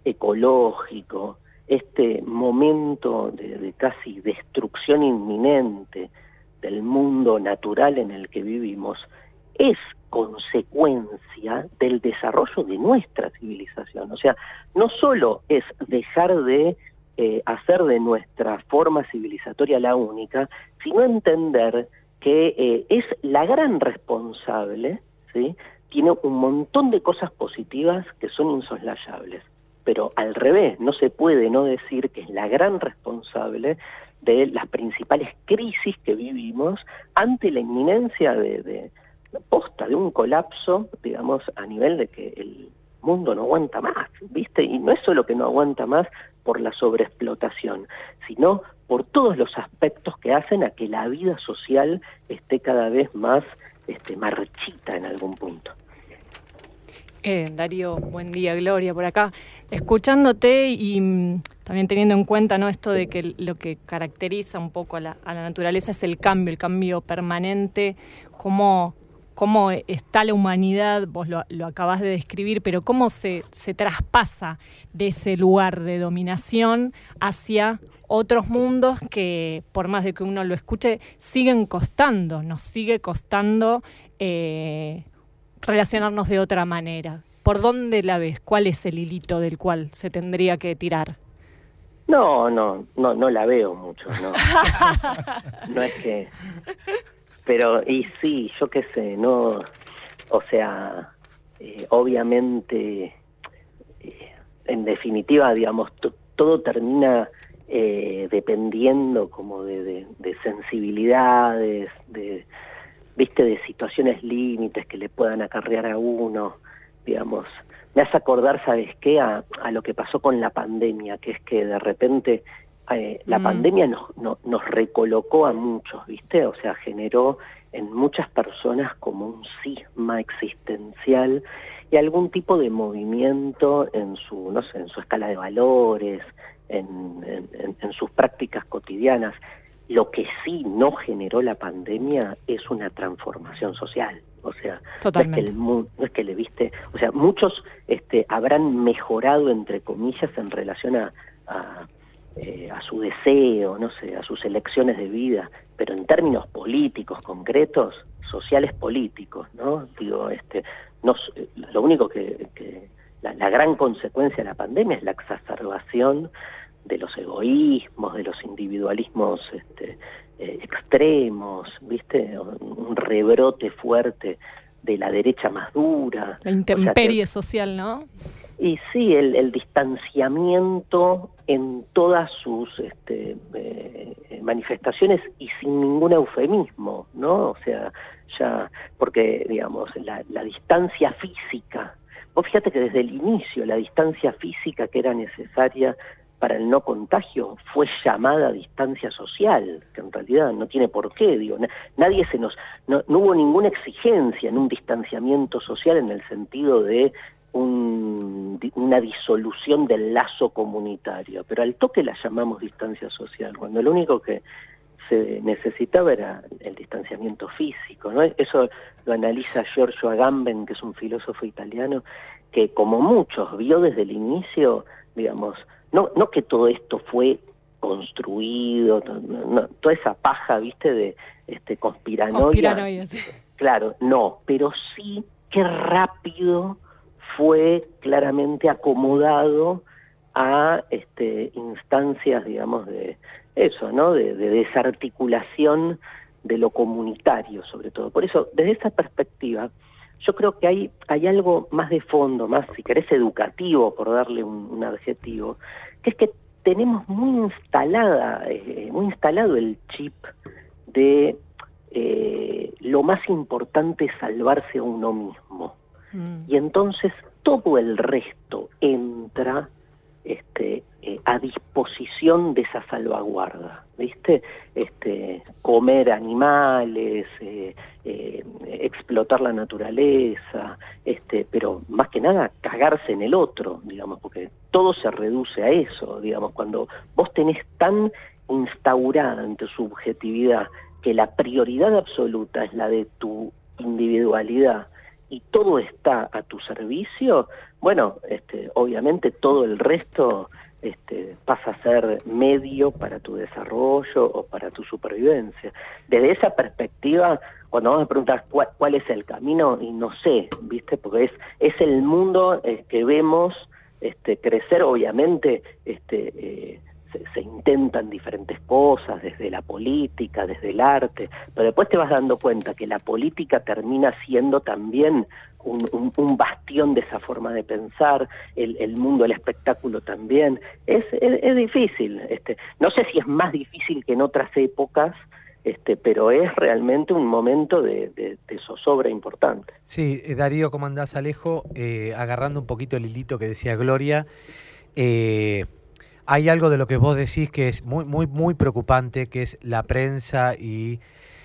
ecológico, este momento de, de casi destrucción inminente del mundo natural en el que vivimos, es consecuencia del desarrollo de nuestra civilización. O sea, no solo es dejar de eh, hacer de nuestra forma civilizatoria la única, sino entender que eh, es la gran responsable, ¿sí? Tiene un montón de cosas positivas que son insoslayables, pero al revés, no se puede no decir que es la gran responsable de las principales crisis que vivimos ante la inminencia de, de posta de un colapso, digamos, a nivel de que el mundo no aguanta más, ¿viste? Y no es solo que no aguanta más por la sobreexplotación, sino por todos los aspectos que hacen a que la vida social esté cada vez más este, marchita en algún punto. Eh, Darío, buen día, Gloria, por acá. Escuchándote y mm, también teniendo en cuenta, ¿no?, esto de que lo que caracteriza un poco a la, a la naturaleza es el cambio, el cambio permanente, cómo cómo está la humanidad, vos lo, lo acabás de describir, pero cómo se, se traspasa de ese lugar de dominación hacia otros mundos que, por más de que uno lo escuche, siguen costando, nos sigue costando eh, relacionarnos de otra manera. ¿Por dónde la ves? ¿Cuál es el hilito del cual se tendría que tirar? No, no, no, no la veo mucho, no. No es que... Pero, y sí, yo qué sé, no... O sea, eh, obviamente, eh, en definitiva, digamos, t- todo termina eh, dependiendo como de, de, de sensibilidades, de, viste, de situaciones límites que le puedan acarrear a uno, digamos... Me hace acordar, ¿sabes qué? A, a lo que pasó con la pandemia, que es que de repente eh, la mm. pandemia nos, no, nos recolocó a muchos, ¿viste? O sea, generó en muchas personas como un cisma existencial y algún tipo de movimiento en su, no sé, en su escala de valores, en, en, en sus prácticas cotidianas. Lo que sí no generó la pandemia es una transformación social. O sea, no es, que el, no es que le viste, o sea, muchos este, habrán mejorado, entre comillas, en relación a, a, eh, a su deseo, no sé, a sus elecciones de vida, pero en términos políticos concretos, sociales políticos, ¿no? Digo, este, no, lo único que, que la, la gran consecuencia de la pandemia es la exacerbación de los egoísmos, de los individualismos este, eh, extremos, ¿viste? Un rebrote fuerte de la derecha más dura. La intemperie o sea que, social, ¿no? Y sí, el, el distanciamiento en todas sus este, eh, manifestaciones y sin ningún eufemismo, ¿no? O sea, ya, porque, digamos, la, la distancia física, vos fíjate que desde el inicio la distancia física que era necesaria para el no contagio fue llamada distancia social, que en realidad no tiene por qué, digo, nadie se nos, no, no hubo ninguna exigencia en un distanciamiento social en el sentido de un, una disolución del lazo comunitario, pero al toque la llamamos distancia social, cuando lo único que se necesitaba era el distanciamiento físico, ¿no? Eso lo analiza Giorgio Agamben, que es un filósofo italiano, que como muchos vio desde el inicio, digamos, No, no que todo esto fue construido, no, no, toda esa paja, viste, de este, conspiranoia. Conspiranoia, sí. Claro, no, pero sí qué rápido fue claramente acomodado a este, instancias, digamos, de eso, ¿no? De, de desarticulación de lo comunitario, sobre todo. Por eso, desde esa perspectiva, yo creo que hay, hay algo más de fondo, más, si querés, educativo, por darle un, un adjetivo, que es que tenemos muy instalada, eh, muy instalado el chip de eh, lo más importante es salvarse a uno mismo. Mm. Y entonces todo el resto entra este, eh, a disposición de esa salvaguarda, ¿viste? Este, comer animales, eh, eh, explotar la naturaleza, este, pero más que nada cagarse en el otro, digamos, porque todo se reduce a eso, digamos, cuando vos tenés tan instaurada en tu subjetividad que la prioridad absoluta es la de tu individualidad y todo está a tu servicio, bueno, este, obviamente todo el resto este, pasa a ser medio para tu desarrollo o para tu supervivencia. Desde esa perspectiva, cuando vos me preguntas cuál, cuál es el camino, y no sé, ¿viste? Porque es, es el mundo eh, que vemos este, crecer, obviamente, este, eh, se, se intentan diferentes cosas, desde la política, desde el arte, pero después te vas dando cuenta que la política termina siendo también un, un, un bastión de esa forma de pensar, el, el mundo del espectáculo también. Es, es, es difícil, este, no sé si es más difícil que en otras épocas, Este, pero es realmente un momento de, de, de zozobra importante. Sí, Darío, ¿cómo andás, Alejo? Eh, agarrando un poquito el hilito que decía Gloria, eh, hay algo de lo que vos decís que es muy, muy, muy preocupante, que es la prensa y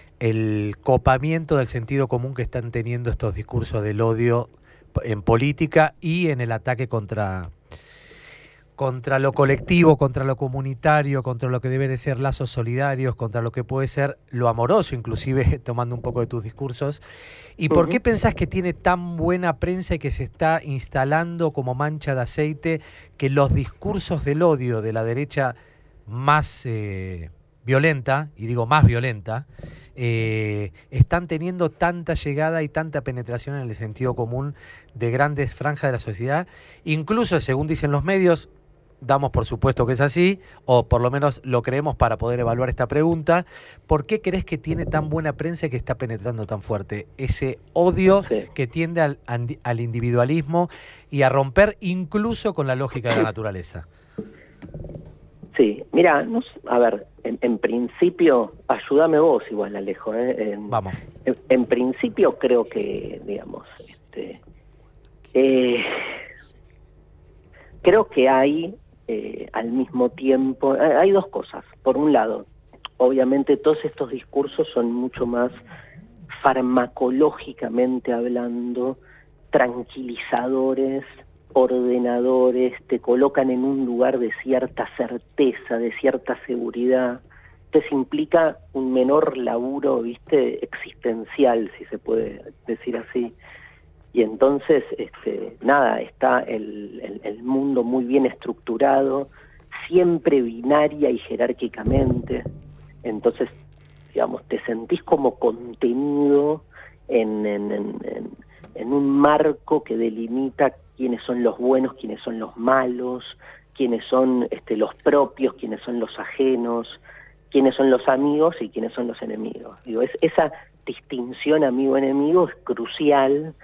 el copamiento del sentido común que están teniendo estos discursos del odio en política y en el ataque contra, contra lo colectivo, contra lo comunitario, contra lo que deben de ser lazos solidarios, contra lo que puede ser lo amoroso, inclusive tomando un poco de tus discursos. ¿Y por qué pensás que tiene tan buena prensa y que se está instalando como mancha de aceite que los discursos del odio de la derecha más eh, violenta, y digo más violenta, eh, están teniendo tanta llegada y tanta penetración en el sentido común de grandes franjas de la sociedad? Incluso, según dicen los medios, damos por supuesto que es así, o por lo menos lo creemos para poder evaluar esta pregunta, ¿por qué crees que tiene tan buena prensa y que está penetrando tan fuerte ese odio sí. que tiende al, al individualismo y a romper incluso con la lógica de la naturaleza? Sí, mira, no, a ver, en, en principio, ayúdame vos igual, Alejo, ¿eh? En, Vamos. En, en principio creo que, digamos, este, eh, creo que hay eh, al mismo tiempo, hay dos cosas. Por un lado, obviamente todos estos discursos son mucho más farmacológicamente hablando, tranquilizadores, ordenadores, te colocan en un lugar de cierta certeza, de cierta seguridad. Entonces implica un menor laburo, viste, existencial, si se puede decir así. Y entonces, este, nada, está el, el, el mundo muy bien estructurado, siempre binaria y jerárquicamente. Entonces, digamos, te sentís como contenido en, en, en, en, en un marco que delimita quiénes son los buenos, quiénes son los malos, quiénes son este, los propios, quiénes son los ajenos, quiénes son los amigos y quiénes son los enemigos. Digo, es, esa distinción amigo-enemigo es crucial,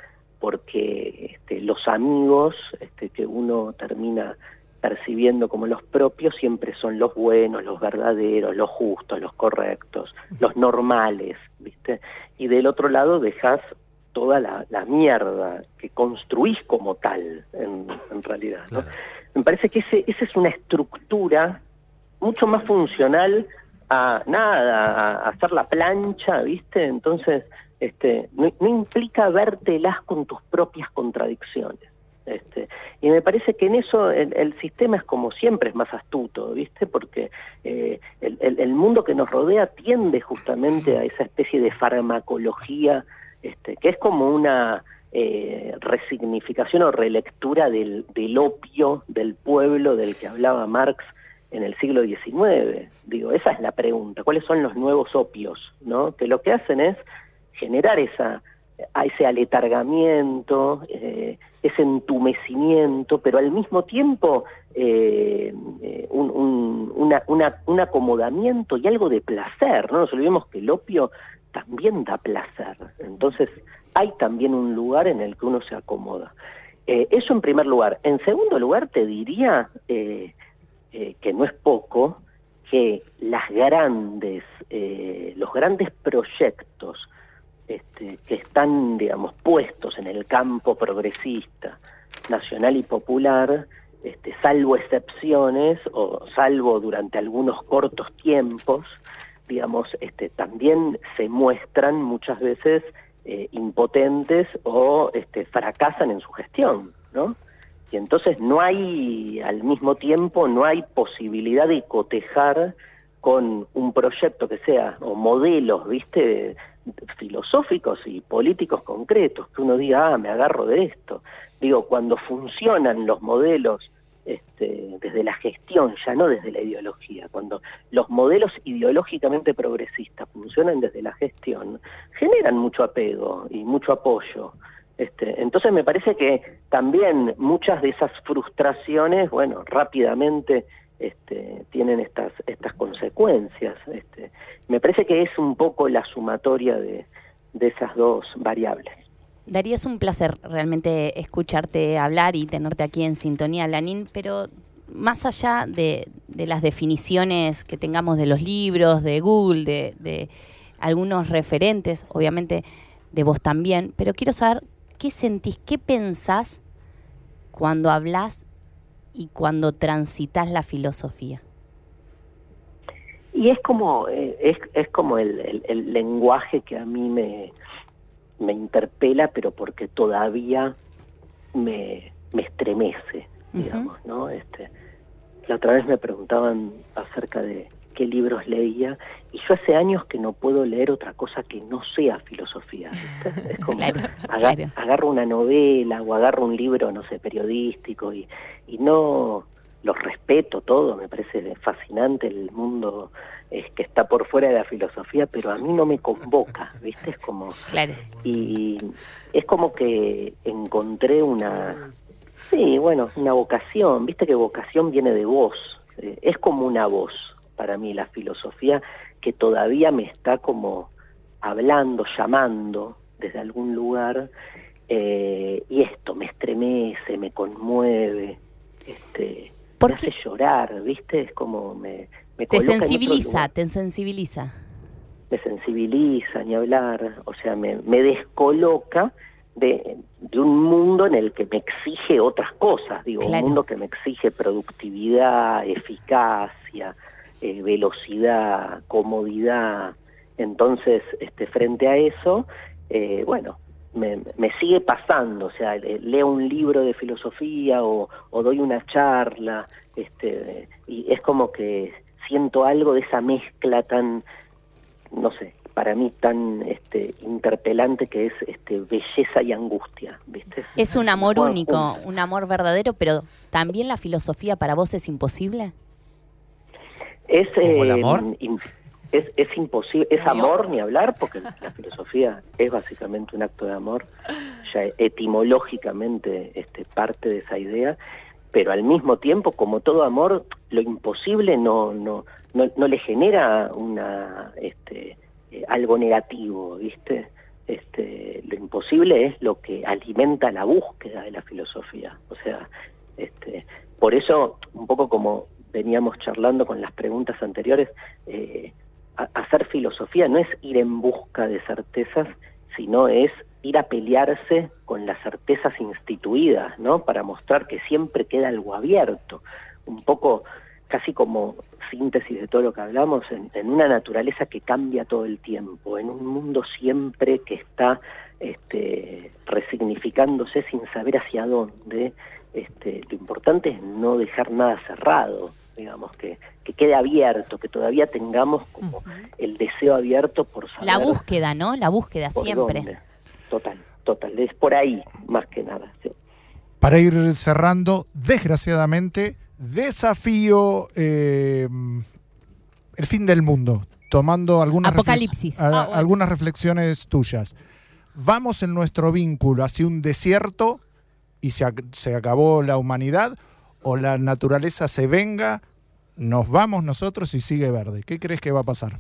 porque este, los amigos este, que uno termina percibiendo como los propios siempre son los buenos, los verdaderos, los justos, los correctos, los normales, ¿viste? Y del otro lado dejas toda la, la mierda que construís como tal, en, en realidad, ¿no? Claro. Me parece que ese, esa es una estructura mucho más funcional a nada, a hacer la plancha, ¿viste? Entonces, este, no, no implica vértelas con tus propias contradicciones. Este, y me parece que en eso el, el sistema es como siempre, es más astuto, ¿viste? Porque eh, el, el, el mundo que nos rodea tiende justamente a esa especie de farmacología, este, que es como una eh, resignificación o relectura del, del opio del pueblo del que hablaba Marx en el siglo diecinueve. Digo, esa es la pregunta, ¿cuáles son los nuevos opios, ¿no? Que lo que hacen es generar esa, a ese aletargamiento, eh, ese entumecimiento, pero al mismo tiempo eh, un, un, una, una, un acomodamiento y algo de placer, ¿no? No nos olvidemos que el opio también da placer, entonces hay también un lugar en el que uno se acomoda. Eh, eso en primer lugar. En segundo lugar te diría, eh, eh, que no es poco, que las grandes, eh, los grandes proyectos Este, que están, digamos, puestos en el campo progresista, nacional y popular, este, salvo excepciones, o salvo durante algunos cortos tiempos, digamos, este, también se muestran muchas veces eh, impotentes o este, fracasan en su gestión, ¿no? Y entonces no hay, al mismo tiempo, no hay posibilidad de cotejar con un proyecto que sea, o modelos, ¿viste?, filosóficos y políticos concretos, que uno diga, ah, me agarro de esto. Digo, cuando funcionan los modelos este, desde la gestión, ya no desde la ideología, cuando los modelos ideológicamente progresistas funcionan desde la gestión, generan mucho apego y mucho apoyo. Este, entonces me parece que también muchas de esas frustraciones, bueno, rápidamente Este, tienen estas estas consecuencias. Este, me parece que es un poco la sumatoria de, de esas dos variables. Darío, es un placer realmente escucharte hablar y tenerte aquí en Sintonía Lanín, pero más allá de, de las definiciones que tengamos de los libros, de Google, de, de algunos referentes, obviamente de vos también, pero quiero saber qué sentís, qué pensás cuando hablás y cuando transitas la filosofía. Y es como eh, es, es como el, el, el lenguaje que a mí me, me interpela, pero porque todavía me, me estremece, digamos, uh-huh. ¿no? Este, la otra vez me preguntaban acerca de qué libros leía, y yo hace años que no puedo leer otra cosa que no sea filosofía, ¿viste? Es como, claro, aga- claro. agarro una novela o agarro un libro, no sé, periodístico, y, y no los respeto todo, me parece fascinante el mundo es que está por fuera de la filosofía, pero a mí no me convoca, ¿viste? Es como... Claro. Y es como que encontré una... Sí, bueno, una vocación, viste que vocación viene de voz, eh, es como una voz para mí la filosofía que todavía me está como hablando, llamando desde algún lugar, eh, y esto me estremece, me conmueve, este, me hace llorar, viste, es como me, me Te coloca en otro sensibiliza, lugar. te sensibiliza. Me sensibiliza, ni hablar, o sea, me, me descoloca de, de un mundo en el que me exige otras cosas, digo, Claro. un mundo que me exige productividad, eficacia, eh, velocidad, comodidad. Entonces, este, frente a eso, eh, bueno, me, me sigue pasando, o sea, eh, leo un libro de filosofía o, o doy una charla, este, y es como que siento algo de esa mezcla tan, no sé, para mí tan este, interpelante que es este, belleza y angustia, ¿viste? Es un amor Juan único, Juntos. un amor verdadero, pero ¿también la filosofía para vos es imposible? Es, ¿Como el eh, amor? im- es, es imposible, es amor ni hablar, porque la filosofía es básicamente un acto de amor, ya etimológicamente este, parte de esa idea, pero al mismo tiempo, como todo amor, lo imposible no, no, no, no le genera una este, eh, algo negativo, ¿viste? Este, lo imposible es lo que alimenta la búsqueda de la filosofía. O sea, este, por eso, un poco como veníamos charlando con las preguntas anteriores, eh, a- hacer filosofía no es ir en busca de certezas, sino es ir a pelearse con las certezas instituidas, ¿no? Para mostrar que siempre queda algo abierto, un poco casi como síntesis de todo lo que hablamos, en, en una naturaleza que cambia todo el tiempo, en un mundo siempre que está este, resignificándose sin saber hacia dónde. Este, lo importante es no dejar nada cerrado, digamos, que, que quede abierto, que todavía tengamos como el deseo abierto por saber La búsqueda, ¿no? La búsqueda por siempre. dónde. Total, total, es por ahí más que nada. Sí. Para ir cerrando, desgraciadamente, desafío eh, el fin del mundo, tomando algunas, Apocalipsis. reflex- a- Ah, bueno. algunas reflexiones tuyas. Vamos en nuestro vínculo hacia un desierto y se, ac- se acabó la humanidad, o la naturaleza se venga, nos vamos nosotros y sigue verde. ¿Qué crees que va a pasar?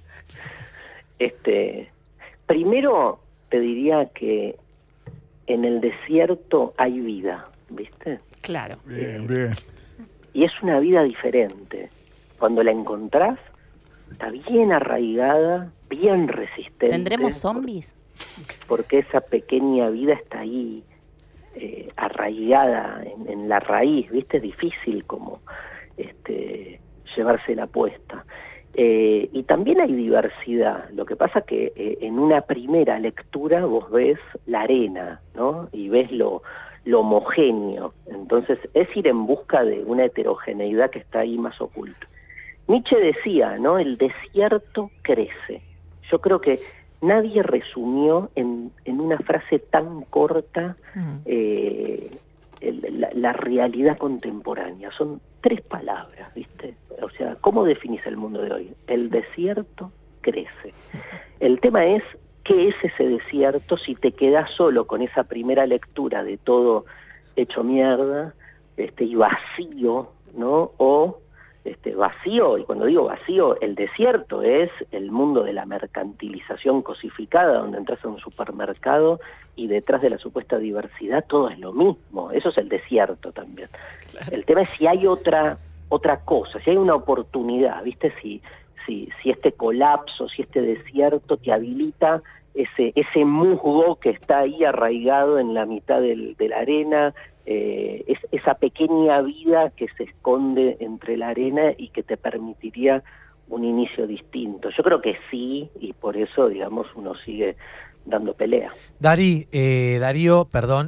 Este, primero te diría que en el desierto hay vida, ¿viste? Claro. Bien, bien. Y es una vida diferente. Cuando la encontrás, está bien arraigada, bien resistente. ¿Tendremos zombies? Porque esa pequeña vida está ahí, eh, arraigada en, en la raíz, ¿viste? Es difícil como este, llevársela puesta. Eh, y también hay diversidad. Lo que pasa que eh, en una primera lectura vos ves la arena, ¿no? Y ves lo, lo homogéneo. Entonces es ir en busca de una heterogeneidad que está ahí más oculta. Nietzsche decía, ¿no? El desierto crece. Yo creo que nadie resumió en, en una frase tan corta eh, el- la, la realidad contemporánea. Son tres palabras, ¿viste? O sea, ¿cómo definís el mundo de hoy? El desierto crece. El tema es, ¿qué es ese desierto si te quedás solo con esa primera lectura de todo hecho mierda este, y vacío, ¿no? O este, vacío, y cuando digo vacío, el desierto es el mundo de la mercantilización cosificada, donde entras a un supermercado y detrás de la supuesta diversidad todo es lo mismo. Eso es el desierto también. Claro. El tema es si hay otra otra cosa, si hay una oportunidad, ¿viste? Si, si, si este colapso, si este desierto te habilita ese, ese musgo que está ahí arraigado en la mitad del, de la arena, eh, es, esa pequeña vida que se esconde entre la arena y que te permitiría un inicio distinto. Yo creo que sí, y por eso, digamos, uno sigue dando pelea. Dari, eh, Darío, perdón,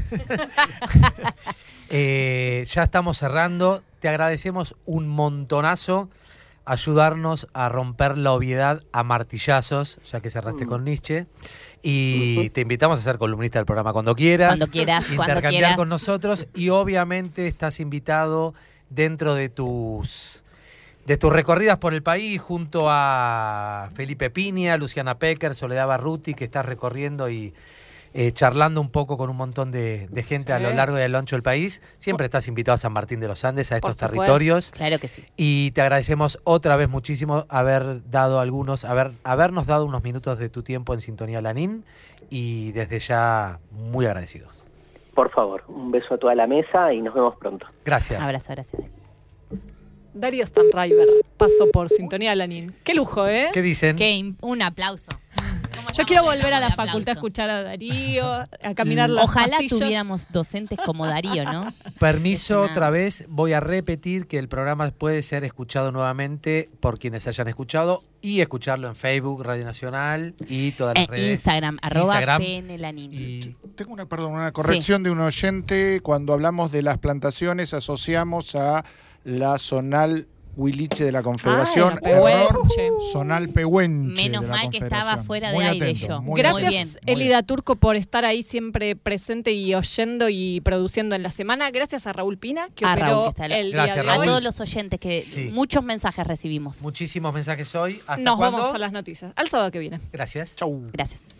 eh, ya estamos cerrando. Te agradecemos un montonazo ayudarnos a romper la obviedad a martillazos, ya que cerraste mm. con Nietzsche. Y uh-huh. te invitamos a ser columnista del programa cuando quieras. Cuando quieras, intercambiar cuando quieras. con nosotros. Y obviamente estás invitado dentro de tus... de tus recorridas por el país, junto a Felipe Piña, Luciana Pecker, Soledad Barruti, que estás recorriendo y eh, charlando un poco con un montón de, de gente a lo largo y a lo ancho del país. Siempre estás invitado a San Martín de los Andes, a estos territorios. Claro que sí. Y te agradecemos otra vez muchísimo haber dado algunos, haber, habernos dado unos minutos de tu tiempo en Sintonía Lanín, y desde ya muy agradecidos. Por favor, un beso a toda la mesa y nos vemos pronto. Gracias. Un abrazo, gracias. Darío Stanraiver pasó por Sintonía Lanín. Qué lujo, ¿eh? ¿Qué dicen? Qué, un aplauso. Yo quiero volver a la facultad a escuchar a Darío, a caminar las Ojalá pasillos. tuviéramos docentes como Darío, ¿no? Permiso, otra vez voy a repetir que el programa puede ser escuchado nuevamente por quienes hayan escuchado, y escucharlo en Facebook, Radio Nacional y todas las eh, redes. Instagram, arroba Instagram. P N Lanín. Y tengo una, perdón, una corrección sí. de un oyente. Cuando hablamos de las plantaciones asociamos a la zonal Huiliche de la Confederación. Ay, la Error, zonal Pehuenche. Menos de la mal que estaba fuera de muy aire atento, yo. Muy Gracias, muy bien. Elida Turco, por estar ahí siempre presente y oyendo y produciendo en la semana. Gracias a Raúl Pina, que a operó Raúl, que está la... el Gracias, día de A Raúl. hoy. todos los oyentes, que Sí. muchos mensajes recibimos. Muchísimos mensajes hoy. ¿Hasta Nos cuándo? vamos a las noticias. Al sábado que viene. Gracias. Chau. Gracias.